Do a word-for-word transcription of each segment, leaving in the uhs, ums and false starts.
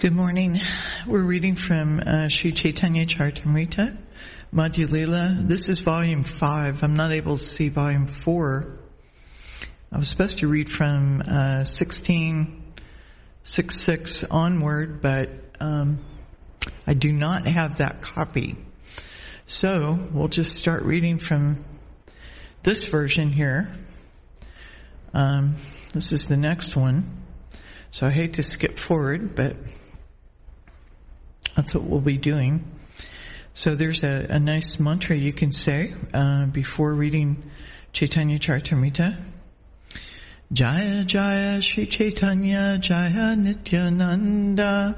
Good morning. We're reading from uh, Sri Chaitanya Charitamrita, Madhya Lila. This is volume five. I'm not able to see volume four. I was supposed to read from uh, sixteen sixty-six onward, but um, I do not have that copy. So we'll just start reading from this version here. Um, this is the next one. So I hate to skip forward, but that's what we'll be doing. So there's a, a nice mantra you can say uh, before reading Chaitanya Charitamrita. Jaya Jaya Shri Chaitanya Jaya Nityananda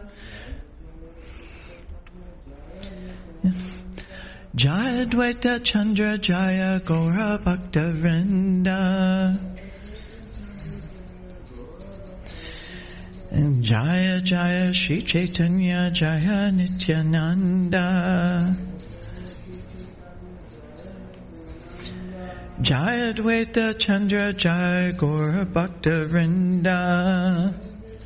Jaya Dvaita Chandra Jaya Gaura Bhakta Vrinda And Jaya Jaya Shri Chaitanya Jaya Nityananda Jaya Dvaita Chandra Jaya Gaura Bhakta Vrinda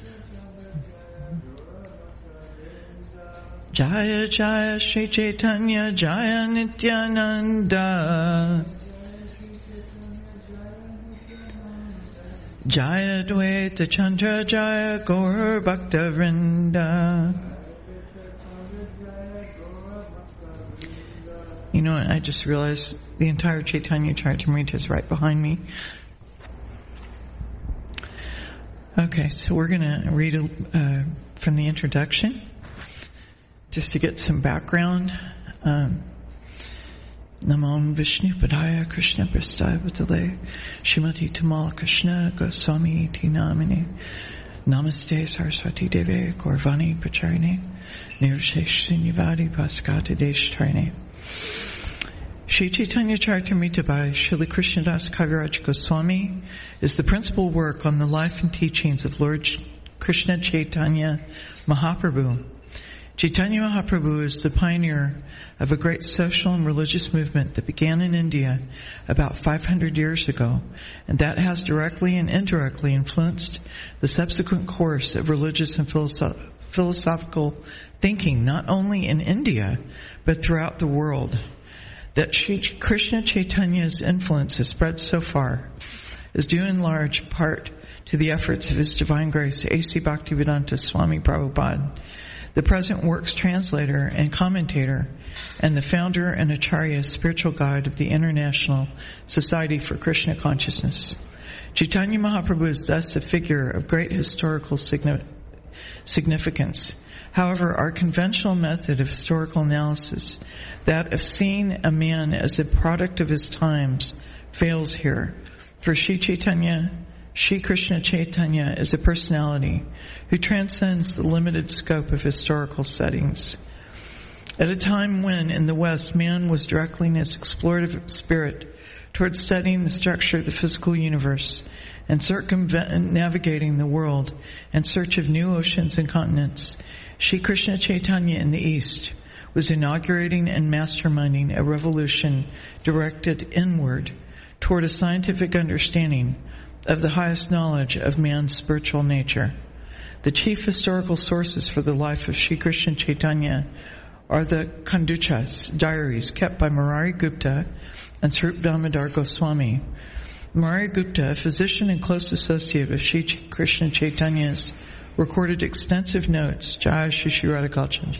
Jaya Jaya Shri Chaitanya Jaya Nityananda Jaya Dvaita Chandra Jaya Gaura Bhakta Vrinda. You know what, I just realized the entire Chaitanya Charitamrita is right behind me. Okay, so we're going to read uh, from the introduction, just to get some background. Um, Namo Vishnu Padaya Krishna Prastaya Bhatale Shrimati Tamal Krishna Goswami Ti Namine Namaste Saraswati Deve Gaurvani Pacharine Nirvishesh Nivadi Paskata Deshtarine. Sri Chaitanya Charitamrita by Srila Krishnadas Kaviraj Goswami is the principal work on the life and teachings of Lord Krishna Chaitanya Mahaprabhu. Chaitanya Mahaprabhu is the pioneer of a great social and religious movement that began in India about five hundred years ago, and that has directly and indirectly influenced the subsequent course of religious and philosoph- philosophical thinking, not only in India, but throughout the world. That Sri Krishna Chaitanya's influence has spread so far is due in large part to the efforts of His Divine Grace A C Bhaktivedanta Swami Prabhupada, the present works translator and commentator, and the founder and Acharya spiritual guide of the International Society for Krishna Consciousness. Chaitanya Mahaprabhu is thus a figure of great historical significance. However, our conventional method of historical analysis, that of seeing a man as a product of his times, fails here. For Sri Chaitanya, Sri Krishna Chaitanya is a personality who transcends the limited scope of historical settings. At a time when, in the West, man was directing his explorative spirit towards studying the structure of the physical universe and circumnavigating the world in search of new oceans and continents, Sri Krishna Chaitanya in the East was inaugurating and masterminding a revolution directed inward toward a scientific understanding of the highest knowledge of man's spiritual nature. The chief historical sources for the life of Sri Krishna Chaitanya are the Kanduchas diaries kept by Murari Gupta and Swarup Damodar Goswami. Murari Gupta, a physician and close associate of Sri Krishna Chaitanya's, recorded extensive notes, Jai Shri Shri Radhakalchandji,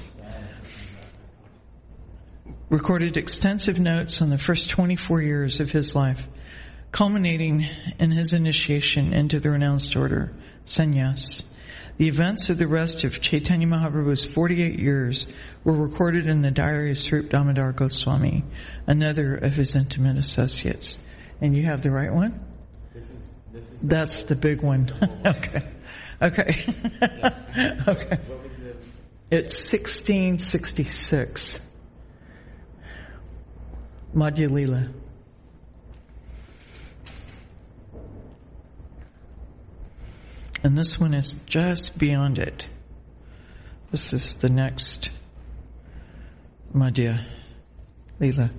recorded extensive notes on the first twenty-four years of his life, culminating in his initiation into the renounced order, Sannyas. The events of the rest of Chaitanya Mahaprabhu's forty-eight years were recorded in the diary of Swarup Damodar Goswami, another of his intimate associates. And you have the right one? This is, this is That's the big one. Okay. Okay. Okay. What was the... It's sixteen sixty-six. Madhya Lila. And this one is just beyond it. This is the next Madhya Lila.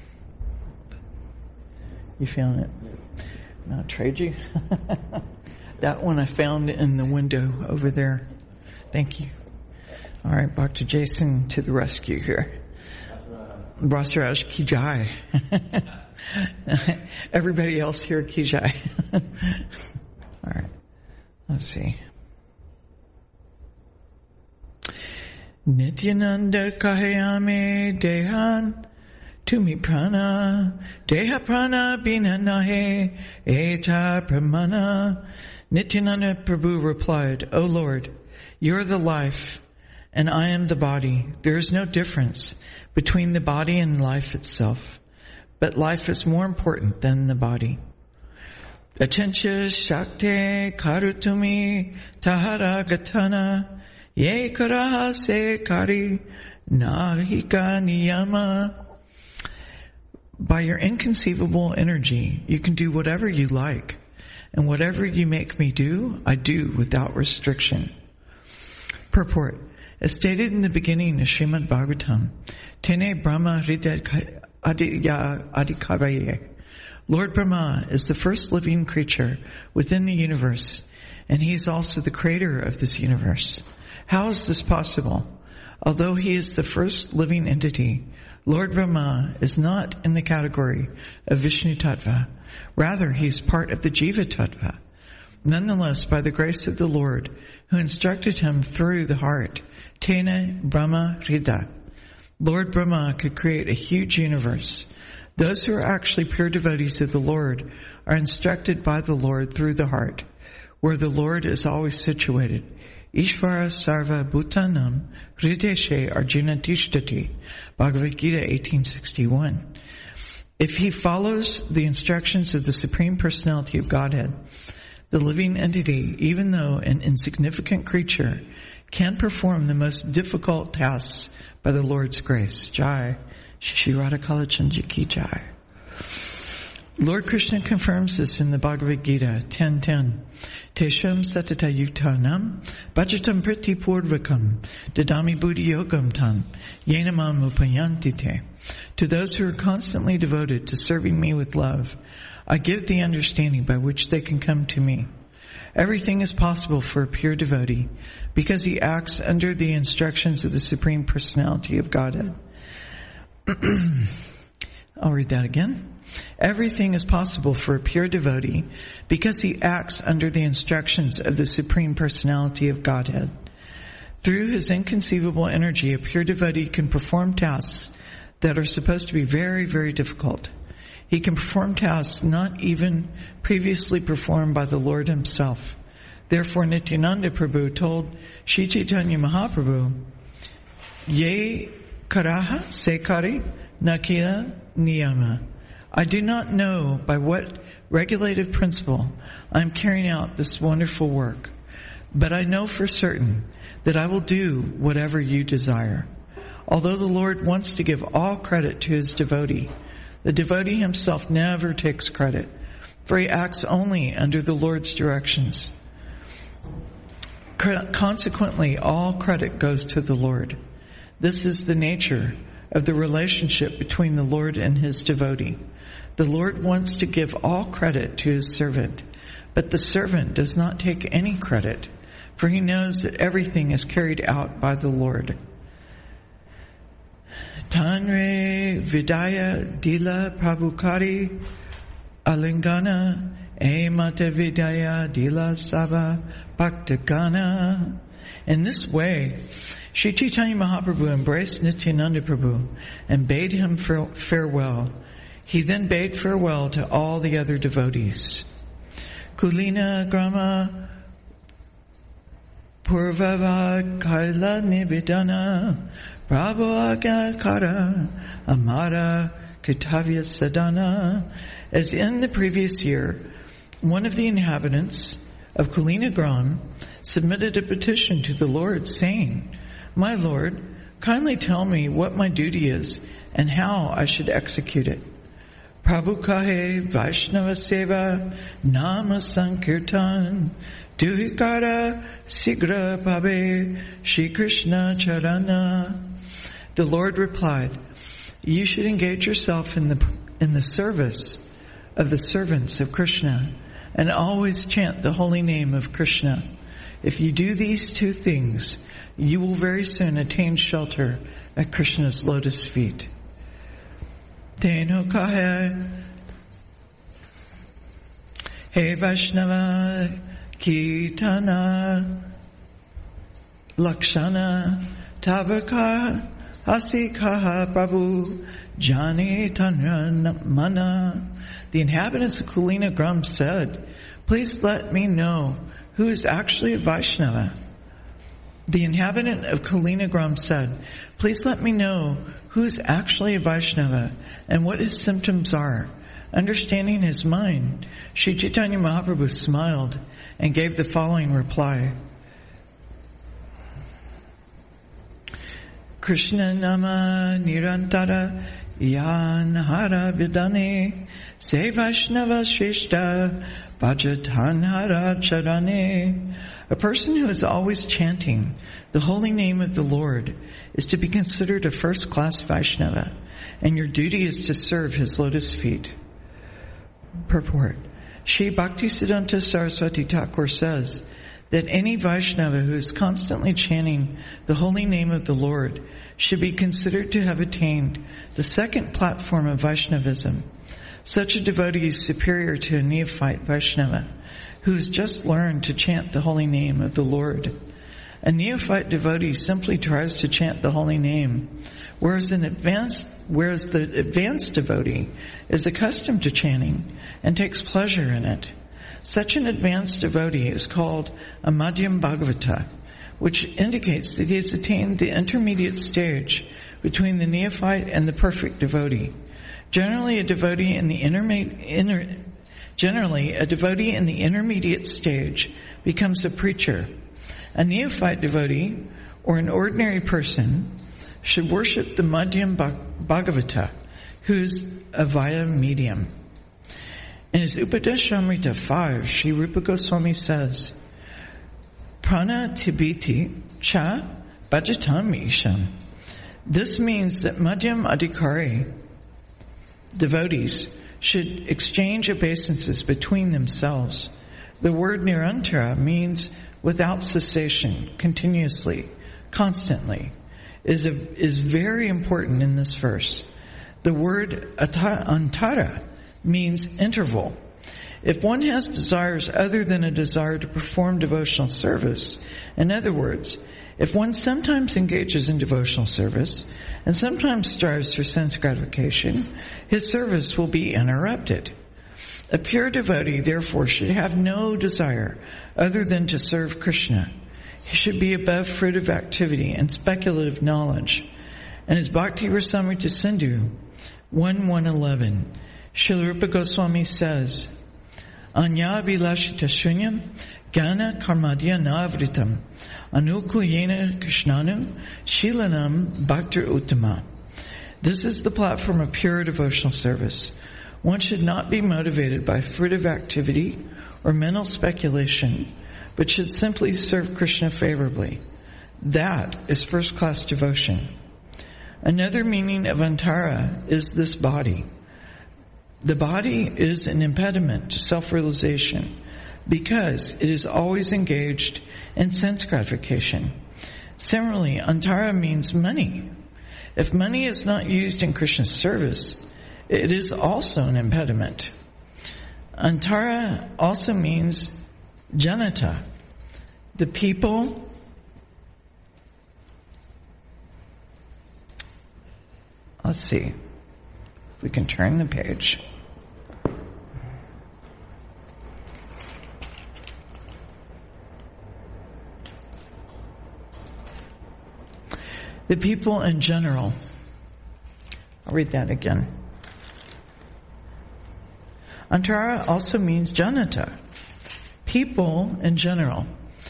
You feeling it? Now trade you? That one I found in the window over there. Thank you. All right, Doctor Jason to the rescue here. Brasaraj Ki Jai. Everybody else here, Ki Jai. All right, let's see. Nityananda Kahayame Dehan Tumi Prana Deha Prana Bina Nahe Eta Pramana. Nityananda Prabhu replied, O Lord, you are the life and I am the body. There is no difference between the body and life itself, but life is more important than the body. Achincha Shakti Karutumi Tahara Gatana Ye Karaha Se Kari Nahika Niyama. By your inconceivable energy, you can do whatever you like, and whatever you make me do, I do without restriction. Purport. As stated in the beginning of Srimad Bhagavatam, Tene Brahma Hridaya Adikavaye. Lord Brahma is the first living creature within the universe, and he is also the creator of this universe. How is this possible? Although he is the first living entity, Lord Brahma is not in the category of Vishnu Tattva. Rather, he is part of the Jiva Tattva. Nonetheless, by the grace of the Lord, who instructed him through the heart, Tena Brahma Hridaya, Lord Brahma could create a huge universe. Those who are actually pure devotees of the Lord are instructed by the Lord through the heart, where the Lord is always situated. Ishvara Sarva Bhutanam Hrideshe Arjuna Tishtati, Bhagavad Gita eighteen sixty-one. If he follows the instructions of the Supreme Personality of Godhead, the living entity, even though an insignificant creature, can perform the most difficult tasks by the Lord's grace. Jai, Shri Radha Kalachandji Ki Jai. Lord Krishna confirms this in the Bhagavad Gita ten ten. Tesham satata yuktanam bhajatam priti purvakam dadami buddhi yogam tam yenamam upayanti te. To those who are constantly devoted to serving me with love, I give the understanding by which they can come to me. Everything is possible for a pure devotee because he acts under the instructions of the Supreme Personality of Godhead. I'll read that again. Everything is possible for a pure devotee because he acts under the instructions of the Supreme Personality of Godhead. Through his inconceivable energy, a pure devotee can perform tasks that are supposed to be very, very difficult. He can perform tasks not even previously performed by the Lord himself. Therefore, Nityananda Prabhu told Shri Chaitanya Mahaprabhu, Ye karaha sekari nakia niyama. I do not know by what regulative principle I am carrying out this wonderful work, but I know for certain that I will do whatever you desire. Although the Lord wants to give all credit to his devotee, the devotee himself never takes credit, for he acts only under the Lord's directions. Consequently, all credit goes to the Lord. This is the nature of the relationship between the Lord and his devotee. The Lord wants to give all credit to his servant, but the servant does not take any credit, for he knows that everything is carried out by the Lord. Tanre Vidaya Dila Prabhukari Alingana Emata Vidaya Dila Sava Bhaktagana. In this way, Shri Chaitanya Mahaprabhu embraced Nityananda Prabhu and bade him farewell. He then bade farewell to all the other devotees. Kulina Grama Purvava Kaila Nibidana Prabhu Kara Amara Kitavya Sadana. As in the previous year, one of the inhabitants of Kulina Gram submitted a petition to the Lord saying, My Lord, kindly tell me what my duty is and how I should execute it. Prabhu kahe Vaishnava Seva Nama Sankirtan Duhikara Sigra Pabe Shri Krishna Charana. The Lord replied, You should engage yourself in the in the service of the servants of Krishna and always chant the holy name of Krishna. If you do these two things, you will very soon attain shelter at Krishna's lotus feet. Teno kahe He Vaishnava Kitana Lakshana Tabaka Hasikaha Prabhu Jani Tanra Mana. The inhabitants of Kulina Gram said, please let me know who is actually a Vaishnava. The inhabitant of Kulina Gram said, please let me know who is actually a Vaishnava and what his symptoms are. Understanding his mind, Sri Chaitanya Mahaprabhu smiled and gave the following reply. Krishna Nama Nirantara Yanhara Vidane Se Vaishnava Shrishta Vajatanhara Charane. A person who is always chanting the holy name of the Lord is to be considered a first-class Vaishnava, and your duty is to serve his lotus feet. Purport. Shri Bhaktisiddhanta Saraswati Thakur says that any Vaishnava who is constantly chanting the holy name of the Lord should be considered to have attained the second platform of Vaishnavism. Such a devotee is superior to a neophyte Vaishnava who has just learned to chant the holy name of the Lord. A neophyte devotee simply tries to chant the holy name, whereas an advanced, whereas the advanced devotee is accustomed to chanting and takes pleasure in it. Such an advanced devotee is called a Madhyam Bhagavata, which indicates that he has attained the intermediate stage between the neophyte and the perfect devotee. Generally, a devotee in the interme- inter- generally a devotee in the intermediate stage becomes a preacher. A neophyte devotee, or an ordinary person, should worship the Madhyam Bhagavata, who is a via medium. In his Upadeshamrita five, Sri Rupa Goswami says, Prana Tibiti Cha Bhajatam Isham. This means that Madhyam Adhikari devotees should exchange obeisances between themselves. The word Nirantara means without cessation, continuously, constantly, is a, is very important in this verse. The word antara means interval. If one has desires other than a desire to perform devotional service, in other words, if one sometimes engages in devotional service and sometimes strives for sense gratification, his service will be interrupted. A pure devotee, therefore, should have no desire other than to serve Krishna. He should be above fruitive activity and speculative knowledge. And as Bhakti Rasamrita Sindhu one one eleven, Srila Rupa Goswami says, Anya Vilashita Shunyam Gana Karmadya Navritam Anukuyena Krishnanu Shilanam Bhaktir Uttama. This is the platform of pure devotional service. One should not be motivated by fruitive activity or mental speculation, but should simply serve Krishna favorably. That is first-class devotion. Another meaning of antara is this body. The body is an impediment to self-realization because it is always engaged in sense gratification. Similarly, antara means money. If money is not used in Krishna's service, it is also an impediment. Antara also means janata, the people. Let's see if we can turn the page. The people in general. I'll read that again. Antara also means janata, people in general.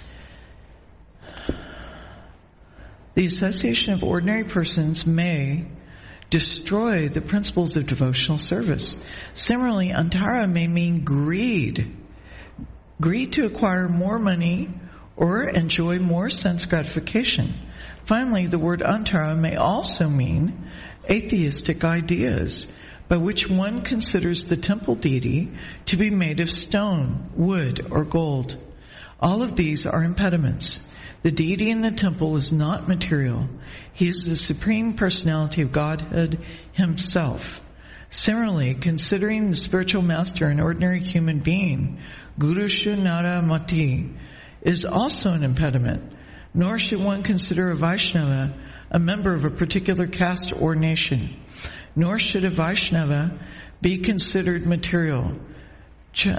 The association of ordinary persons may destroy the principles of devotional service. Similarly, antara may mean greed. Greed to acquire more money or enjoy more sense gratification. Finally, the word antara may also mean atheistic ideas, by which one considers the temple deity to be made of stone, wood, or gold. All of these are impediments. The deity in the temple is not material. He is the supreme personality of Godhead himself. Similarly, considering the spiritual master an ordinary human being, Gurushu Nara Mati, is also an impediment. Nor should one consider a Vaishnava a member of a particular caste or nation. Nor should a Vaishnava be considered material. Ch-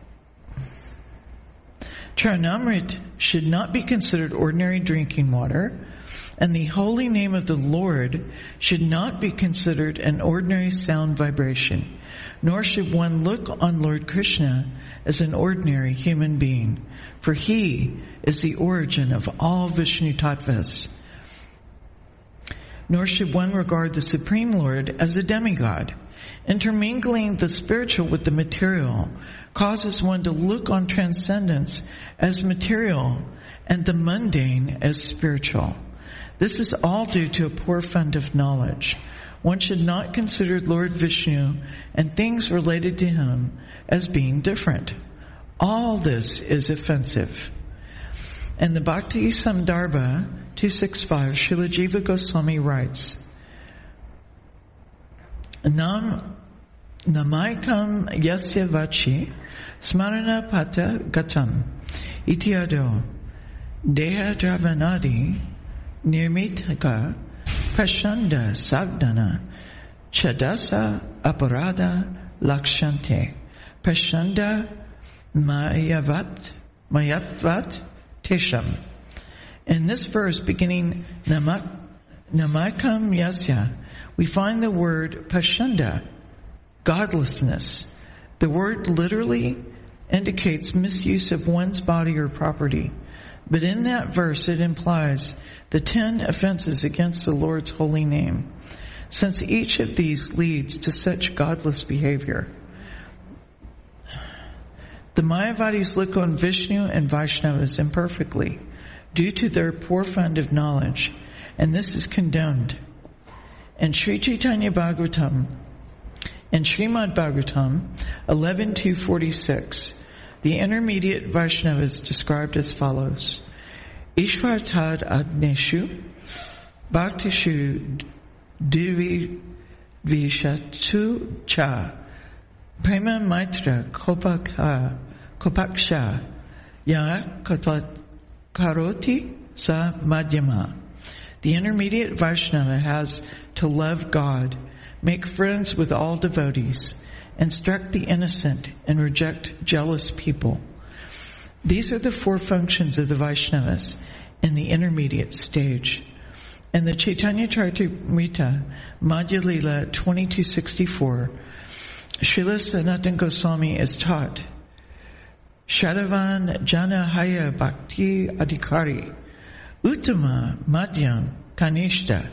Charanamrit should not be considered ordinary drinking water, and the holy name of the Lord should not be considered an ordinary sound vibration, nor should one look on Lord Krishna as an ordinary human being, for he is the origin of all Vishnu Tattvas. Nor should one regard the Supreme Lord as a demigod. Intermingling the spiritual with the material causes one to look on transcendence as material and the mundane as spiritual. This is all due to a poor fund of knowledge. One should not consider Lord Vishnu and things related to him as being different. All this is offensive. And the Bhakti Sandarbha two sixty-five, Srila Jiva Goswami writes, Nam Namaikam Yasya Vachi Smarana Pata Gatam Ityado Deha Dravanadi Nirmitaka Prashanda Sagdana Chadasa Aparada Lakshante Prashanda Mayavat Mayatvat Tesham. In this verse beginning Namak, Namakam Yasya, we find the word Pashanda, godlessness. The word literally indicates misuse of one's body or property. But in that verse it implies the ten offenses against the Lord's holy name, since each of these leads to such godless behavior. The Mayavadis look on Vishnu and Vaishnavas imperfectly due to their poor fund of knowledge, and this is condemned. In Sri Chaitanya Bhagavatam, in Srimad Bhagavatam eleven two forty-six, the intermediate Vaishnava is described as follows: Ishvartad Agneshu Bhaktishu Divi Vishatu Cha Prema Maitra Kopaka Kopaksha Ya Katat Karoti Sa Madhyama. The intermediate Vaishnava has to love God, make friends with all devotees, instruct the innocent, and reject jealous people. These are the four functions of the Vaishnavas in the intermediate stage. In the Chaitanya Charitamrita, Madhya Lila twenty-two sixty-four, Srila Sanatana Goswami is taught, Shadavan Jana Haya Bhakti Adhikari, Uttama Madhyam Kanishta,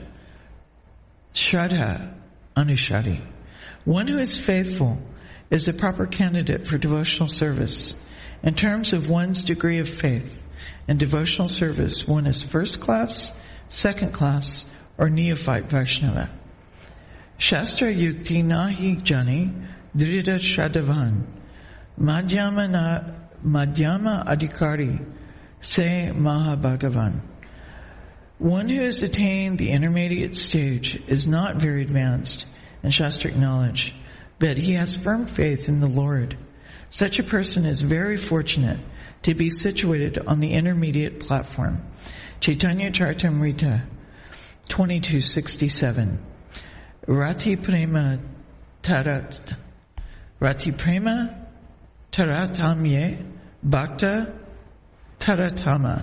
Shraddha Anushari. One who is faithful is the proper candidate for devotional service. In terms of one's degree of faith and devotional service, one is first class, second class, or neophyte Vaishnava. Shastra Yukti Nahi Jani Drida Shadavan Madhyama, na, Madhyama Adhikari Se Mahabhagavan. One who has attained the intermediate stage is not very advanced in Shastric knowledge, but he has firm faith in the Lord. Such a person is very fortunate to be situated on the intermediate platform. Chaitanya Charitamrita twenty-two sixty-seven. Rati Prema Tarat Rati Prema Taratamye Bhakta Taratama.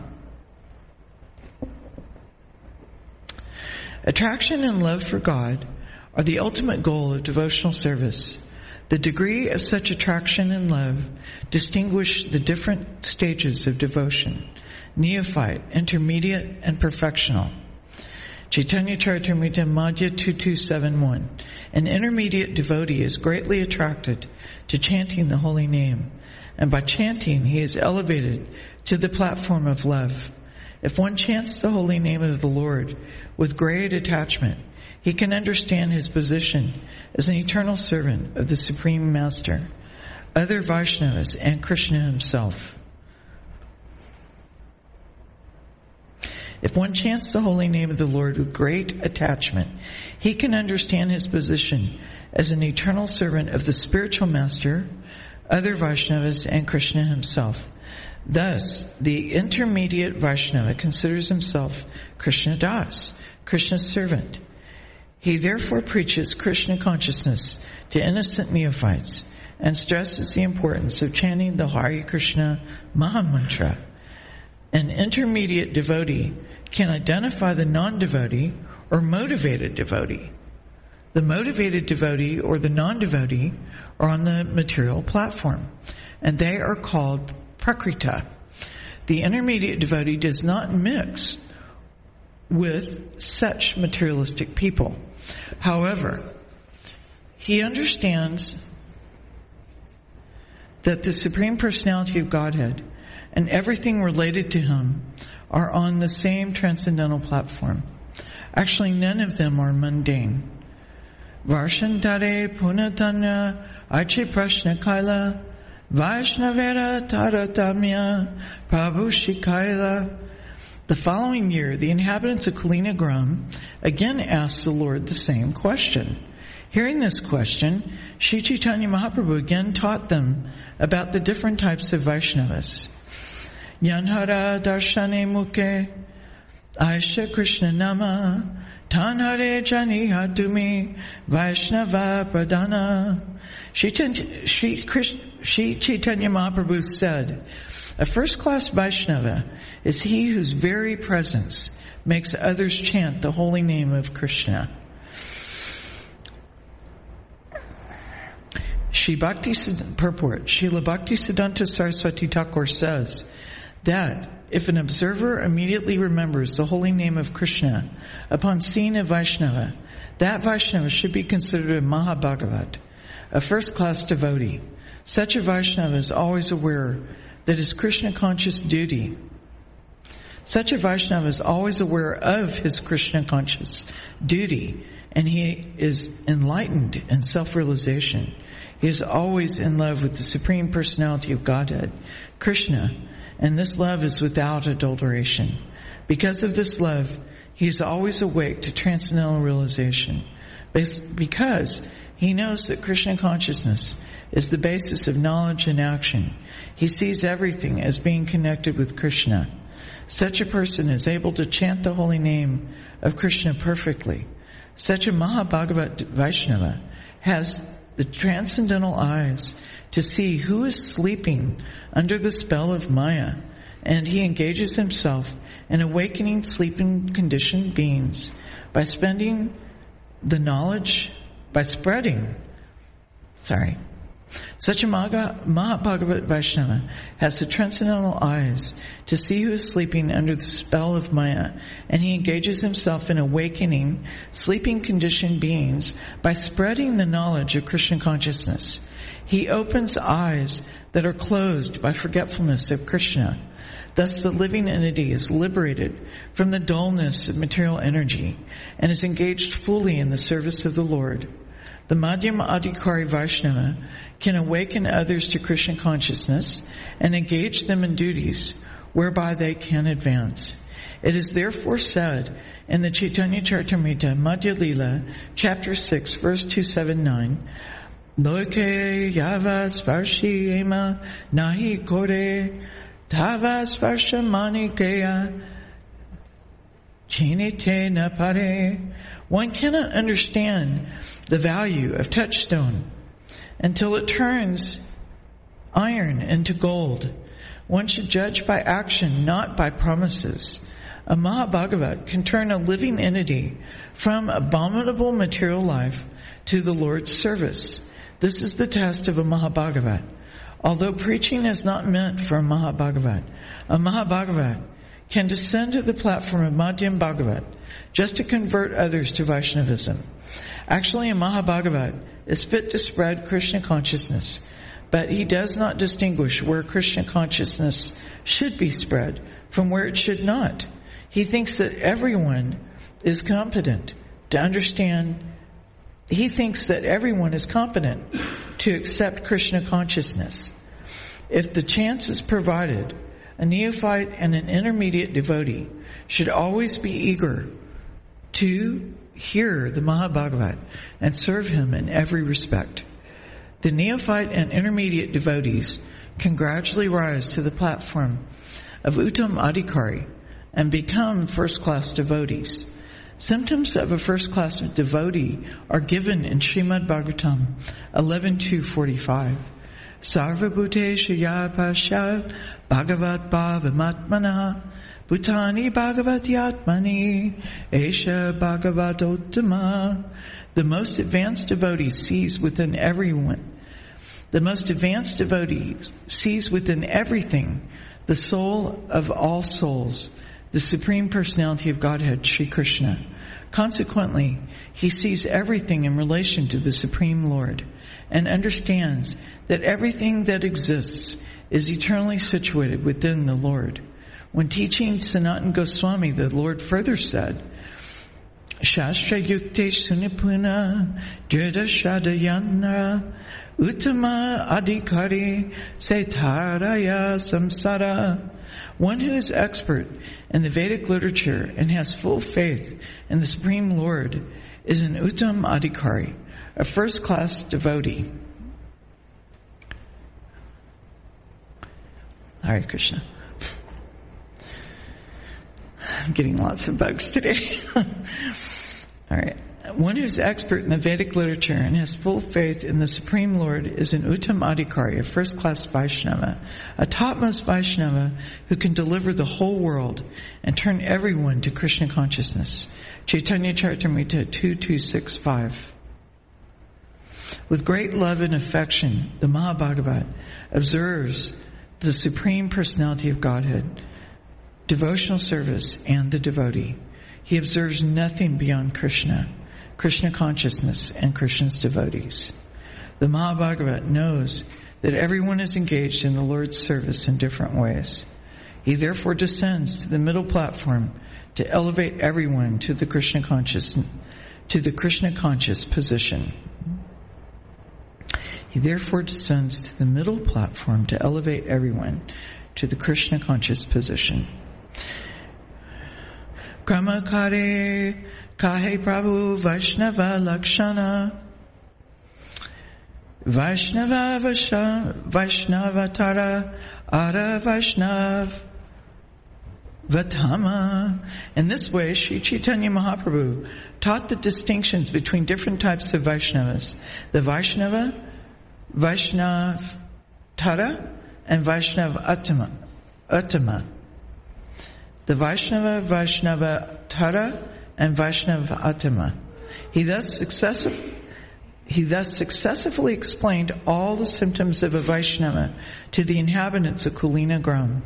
Attraction and love for God are the ultimate goal of devotional service. The degree of such attraction and love distinguish the different stages of devotion: neophyte, intermediate, and perfectional. Chaitanya Charitamrita Madhya twenty-two seventy-one. An intermediate devotee is greatly attracted to chanting the holy name, and by chanting he is elevated to the platform of love. If one chants the holy name of the Lord with great attachment, he can understand his position as an eternal servant of the Supreme Master, other Vaishnavas, and Krishna himself. If one chants the holy name of the Lord with great attachment, he can understand his position as an eternal servant of the spiritual master, other Vaishnavas, and Krishna himself. Thus, the intermediate Vaishnava considers himself Krishna Das, Krishna's servant. He therefore preaches Krishna consciousness to innocent neophytes and stresses the importance of chanting the Hare Krishna Mahamantra. An intermediate devotee can identify the non-devotee or motivated devotee. The motivated devotee or the non-devotee are on the material platform, and they are called prakrita. The intermediate devotee does not mix with such materialistic people. However, he understands that the Supreme Personality of Godhead and everything related to him are on the same transcendental platform. Actually, none of them are mundane. Varshantare Punatanya Arche Prashna Kaila Vaishnavera Taratamya Prabhu Shikaila. The following year, the inhabitants of Kalina Gram again asked the Lord the same question. Hearing this question, Sri Chaitanya Mahaprabhu again taught them about the different types of Vaishnavas. Yanhara Darshane Mukhe Aisha Krishna Nama Tanhare Jani Hadumi Vaishnava Pradana. Sri Chaitanya Mahaprabhu said, a first-class Vaishnava is he whose very presence makes others chant the holy name of Krishna. Shri Bhakti Purport, Srila Bhaktisiddhanta Saraswati Thakur says that if an observer immediately remembers the holy name of Krishna upon seeing a Vaishnava, that Vaishnava should be considered a Mahabhagavat, a first-class devotee. Such a Vaishnava is always aware that his Krishna-conscious duty. Such a Vaishnava is always aware of his Krishna-conscious duty, and he is enlightened in self-realization. He is always in love with the Supreme Personality of Godhead, Krishna, and this love is without adulteration. Because of this love, he is always awake to transcendental realization. Because he knows that Krishna consciousness is the basis of knowledge and action, he sees everything as being connected with Krishna. Such a person is able to chant the holy name of Krishna perfectly. Such a Mahabhagavat Vaishnava has the transcendental eyes to see who is sleeping under the spell of Maya, and he engages himself in awakening sleeping conditioned beings by spending the knowledge, by spreading, sorry, such a Mahabhagavat Vaishnava has the transcendental eyes to see who is sleeping under the spell of Maya, and he engages himself in awakening sleeping conditioned beings by spreading the knowledge of Krishna consciousness. He opens eyes that are closed by forgetfulness of Krishna. Thus the living entity is liberated from the dullness of material energy and is engaged fully in the service of the Lord. The Madhyama Adhikari Vaishnava can awaken others to Krishna consciousness and engage them in duties whereby they can advance. It is therefore said in the Chaitanya Charitamrita Madhya Lila, chapter six, verse two seventy-nine, Loke yava svarshi ema nahi kore tava svarsha manikeya chinite na pare. One cannot understand the value of touchstone until it turns iron into gold. One should judge by action, not by promises. A Mahabhagavat can turn a living entity from abominable material life to the Lord's service. This is the test of a Mahabhagavat. Although preaching is not meant for a Mahabhagavat, a Mahabhagavat can descend to the platform of Madhyam Bhagavat just to convert others to Vaishnavism. Actually, a Mahabhagavat is fit to spread Krishna consciousness, but he does not distinguish where Krishna consciousness should be spread from where it should not. He thinks that everyone is competent to understand. He thinks that everyone is competent to accept Krishna consciousness. If the chance is provided, a neophyte and an intermediate devotee should always be eager to hear the Mahabhagavat and serve him in every respect. The neophyte and intermediate devotees can gradually rise to the platform of Uttam Adhikari and become first-class devotees. Symptoms of a first-class devotee are given in Srimad Bhagavatam eleven two forty-five. Sarva bhuteshu yapasya bhagavat bhavamatmana bhutani bhagavati atmani esha bhagavatottama. The most advanced devotee sees within everyone. The most advanced devotee sees within everything the soul of all souls, the Supreme Personality of Godhead, Sri Krishna. Consequently, he sees everything in relation to the Supreme Lord and understands that everything that exists is eternally situated within the Lord. When teaching Sanatana Goswami, the Lord further said, Shastra yukte sunipuna drida shadayana uttama adhikari setaraya samsara. One who is expert in the Vedic literature and has full faith in the Supreme Lord is an Uttam Adhikari, a first-class devotee. Hare Krishna. I'm getting lots of bugs today. All right. One who's expert in the Vedic literature and has full faith in the Supreme Lord is an Uttam Adhikari, a first-class Vaishnava, a topmost Vaishnava who can deliver the whole world and turn everyone to Krishna consciousness. Chaitanya Charitamrita two two six five. With great love and affection, the Mahabhagavat observes the Supreme Personality of Godhead, devotional service, and the devotee. He observes nothing beyond Krishna, Krishna consciousness, and Krishna's devotees. The Mahabhagavat knows that everyone is engaged in the Lord's service in different ways. He therefore descends to the middle platform to elevate everyone to the Krishna conscious, to the Krishna conscious position. He therefore descends to the middle platform to elevate everyone to the Krishna conscious position. Krama Kare Kahe Prabhu Vaishnava Lakshana Vaishnava Vaishnava Tara Ara Vaishnav Vatama. In this way, Sri Chaitanya Mahaprabhu taught the distinctions between different types of Vaishnavas. The Vaishnava, Vaishnav Tara, and Vaishnav Attama. Attama. The Vaishnava, Vaishnava Tara, and Vaishnava Attama. He thus successive, he thus successively explained all the symptoms of a Vaishnava to the inhabitants of Kulina Gram.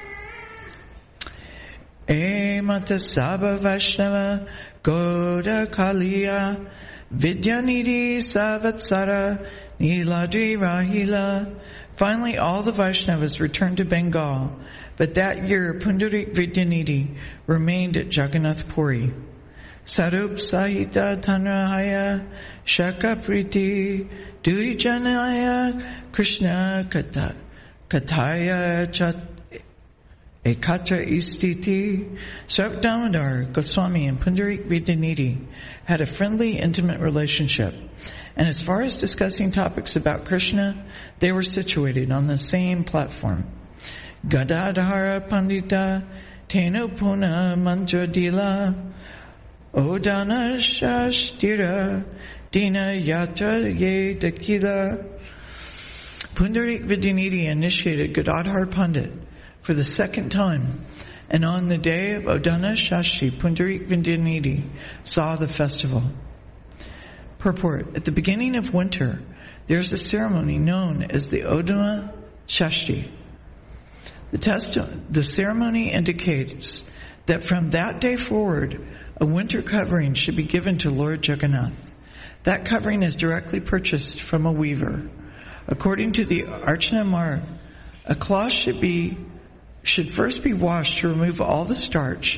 E Mata Saba Vaishnava Goda Kaliya Vidyanidhi Savatsara Niladri Rahila. Finally, all the Vaishnavas returned to Bengal, but that year Pundarik Vidyanidhi remained at Jagannath Puri. Sarup Sahita Tanrahaya Shakapriti Duijanaya Krishna Kata Kataya Chat Ekatra Istiti. Sarup Damodar Goswami and Pundarik Vidyanidhi had a friendly, intimate relationship, and as far as discussing topics about Krishna, they were situated on the same platform. Gadadhara Pandita Tenu Puna Manjadila Odana Shashtira Dina Yatra Ye Dakila. Pundarik Vidyanidhi initiated Gadadhar Pandit for the second time, and on the day of Odana Shashti, Pundarik Vidyanidhi saw the festival. Purport. At the beginning of winter, there is a ceremony known as the Odana Shashti. The, testi- the ceremony indicates that from that day forward, a winter covering should be given to Lord Jagannath. That covering is directly purchased from a weaver. According to the Archana Marg, a cloth should be should first be washed to remove all the starch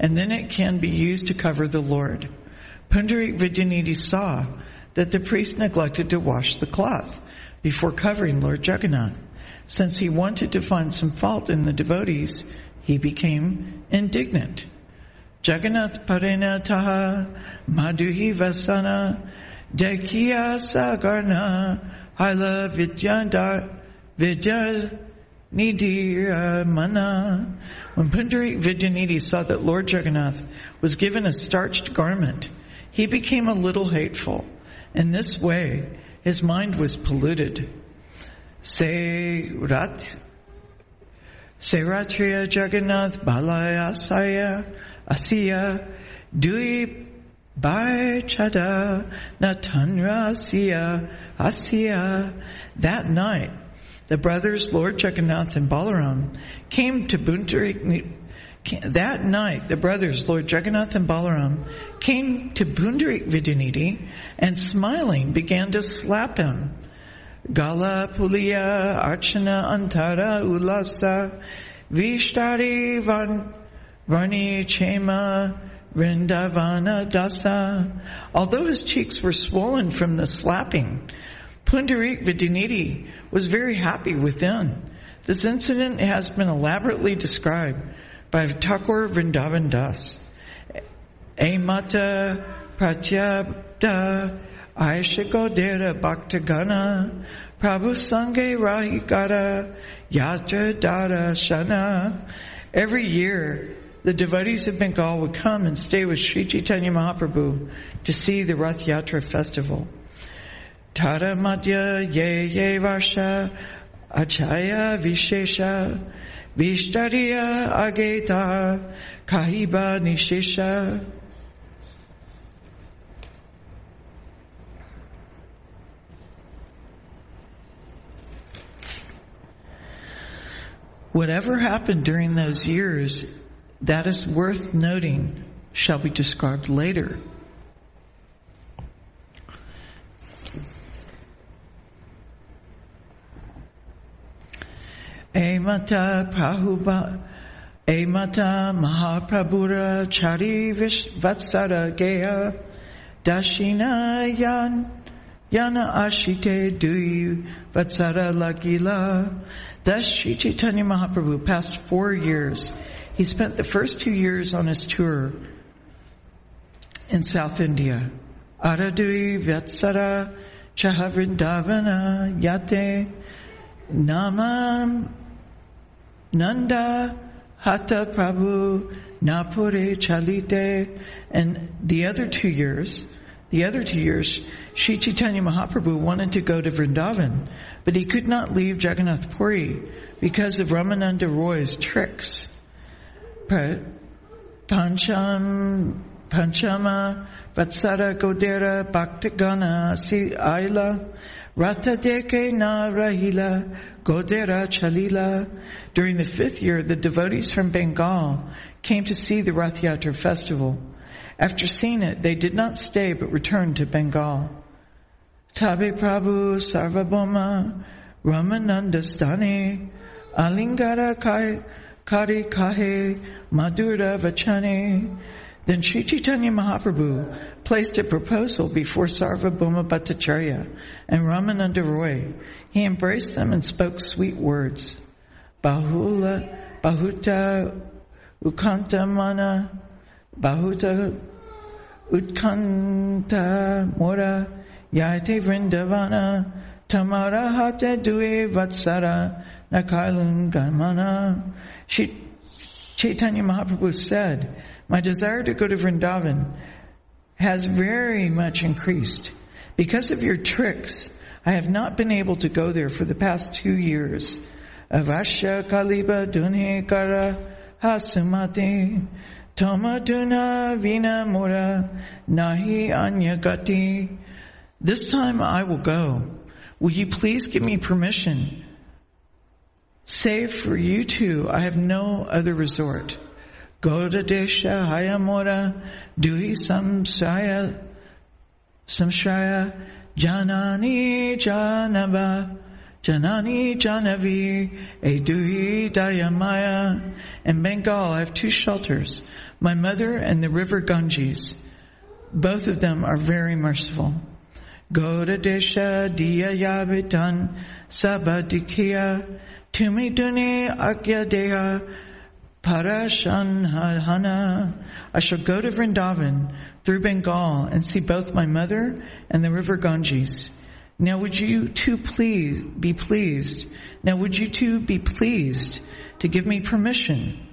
and then it can be used to cover the Lord. Pundarik Vidyanidhi saw that the priest neglected to wash the cloth before covering Lord Jagannath. Since he wanted to find some fault in the devotees, he became indignant. Jagannath parena taha madhuhi vasana dekhiya sagarna haila vidyandar vidyar nidhi mana. When Pundarik Vidyanidhi saw that Lord Jagannath was given a starched garment, he became a little hateful. In this way, his mind was polluted. Seirat, Seiratriya Jagannath Balaya Asaya Asiya Dui Bai Chada Natanra Asiya Asiya. That night, the brothers Lord Jagannath and Balaram came to Pundarik. That night, the brothers Lord Jagannath and Balaram came to Pundarik Vidyanidhi and, smiling, began to slap him. Gala Puliya Archana Antara Ulasa Vishtari Varni Chema Vrindavana Dasa. Although his cheeks were swollen from the slapping, Pundarik Vidyanidhi was very happy within. This incident has been elaborately described by Thakur Vrindavan Das. Amata Pratyabda Aisha Godera Bhaktagana Prabhu Sange Rahikara Yatra Dara Shana. Every year, the devotees of Bengal would come and stay with Sri Chaitanya Mahaprabhu to see the Rath Yatra festival. Tara Madhya Ye Ye Varsha Achaya Vishesha Vishtariya Ageta Kahiba Nishesha. Whatever happened during those years that is worth noting shall be described later. Amata Prahuba Amata Mahaprabhura Chari Vatsara Geya Dashina Yan Yana Ashite Dui Vatsara Lagila. Thus Sri Chaitanya Mahaprabhu passed four years. He spent the first two years on his tour in South India. Aradui Vatsara Chahavrindavana Yate Nama Nanda Hata Prabhu Napure Chalite. And the other two years, the other two years, Sri Chaitanya Mahaprabhu wanted to go to Vrindavan, but he could not leave Jagannath Puri because of Ramananda Roy's tricks. Pancham, Panchama Vatsara Godera Bhaktagana Si Aila Rata Deke Na Rahila Godera Chalila. During the fifth year, the devotees from Bengal came to see the Rath Yatra festival. After seeing it, they did not stay but returned to Bengal. Tabe Prabhu Sarvabhauma Ramanandastani Alingara Kai Kari Kahe Madhura Vachane. Then Sri Chaitanya Mahaprabhu placed a proposal before Sarvabhauma Bhattacharya and Ramananda Roy. He embraced them and spoke sweet words. Bahula Bahuta Ukanta Mana Bahuta Utkanta Mora Yate Vrindavana Tamara Hate Due Vatsara Nakarlun Gamana. Chaitanya Mahaprabhu said, my desire to go to Vrindavan has very much increased. Because of your tricks, I have not been able to go there for the past two years. Avasya Kaliba Dunhe Kara Hasumati Tomaduna Vina Mora Nahi Anyagati. This time I will go. Will you please give me permission? Save for you two, I have no other resort. Goda Desha Hayamora Duhi Samshaya Samshaya Janani Janava Janani Janavi, Edui Dayamaya. In Bengal I have two shelters, my mother and the river Ganges. Both of them are very merciful. Goda Desha Diya Yabitan Sabadikia Tumi Duni Akya Deha Parashanhana. I shall go to Vrindavan through Bengal and see both my mother and the river Ganges. Now would you two please be pleased? Now would you two be pleased to give me permission?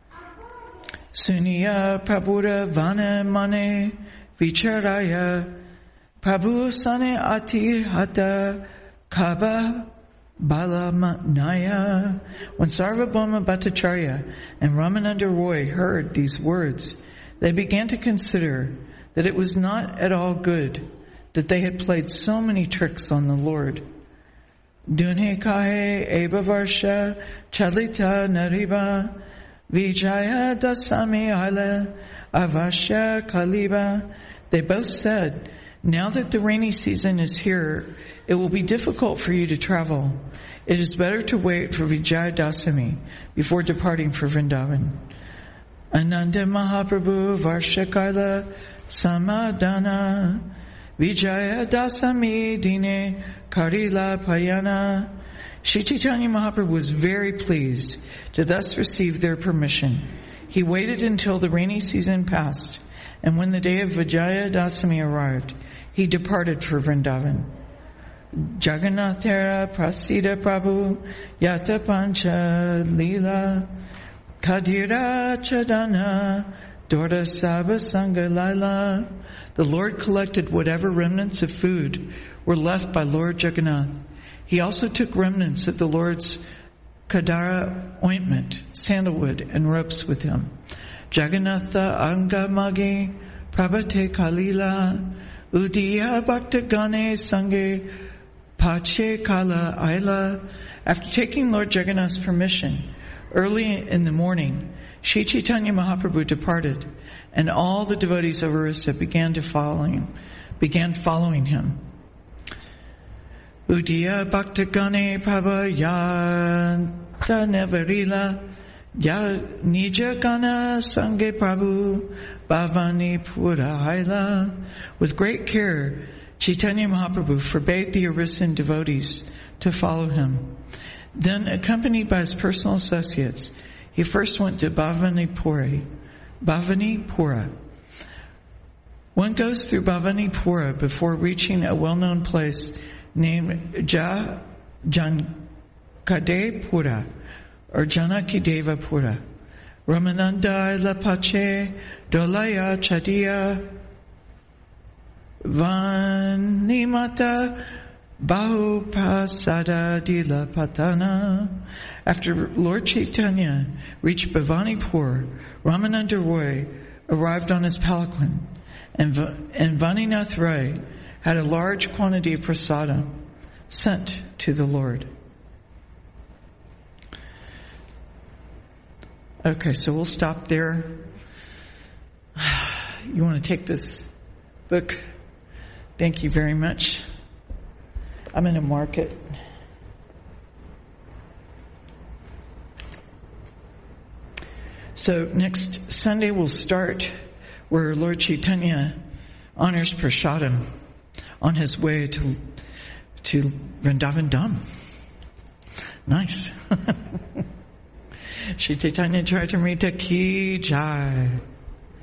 Suniya Prabhuda Vana Mane Vicharaya Prabhu Sane Ati Hata Kaba Balamanaya. When Sarvabhauma Bhattacharya and Ramananda Roy heard these words, they began to consider that it was not at all good that they had played so many tricks on the Lord. Dunhe kahe eva varsha chalita nariva vijaya dasami ala avasya kaliva. They both said, now that the rainy season is here, it will be difficult for you to travel. It is better to wait for Vijaya Dasami before departing for Vrindavan. Ananda Mahaprabhu Varshakaila Samadana Vijaya Dasami Dine Karila Payana. Shri Chaitanya Mahaprabhu was very pleased to thus receive their permission. He waited until the rainy season passed, and when the day of Vijaya Dasami arrived, he departed for Vrindavan. Jagannathara Prasida Prabhu Yata Pancha Lila Kadira Chadana Dorda Sabha Sangha Laila. The Lord collected whatever remnants of food were left by Lord Jagannath. He also took remnants of the Lord's Kadara ointment, sandalwood, and ropes with him. Jagannatha Angamagi Prabhate Kalila Udiya Bhaktagane Sange Pache Kala Aila. After taking Lord Jagannath's permission, early in the morning, Shri Chaitanya Mahaprabhu departed, and all the devotees of Orissa began to follow him, began following him. Udiya Bhaktagane Prabha Yanta Nevarila Ya Nija Gana Sange Prabhu Bhavani Pura Haila. With great care, Chaitanya Mahaprabhu forbade the Orissan devotees to follow him. Then, accompanied by his personal associates, he first went to Bhavanipura. Bhavanipura. One goes through Bhavanipura before reaching a well-known place named Ja Jankadepura or Janakideva Pura. Ramananda Lapache Dolaya Chadiya Vanimata Bahupasada Dila Patana. After Lord Chaitanya reached Bhavanipur, Ramananda Roy arrived on his palanquin, and, v- and Vaninath Rai had a large quantity of prasadam sent to the Lord. Okay, so we'll stop there. You want to take this book? Thank you very much. I'm going to mark it. So next Sunday we'll start where Lord Chaitanya honors prasadam on his way to to Vrindavan Dham. Nice. Shri Chaitanya Charitamrita ki jai.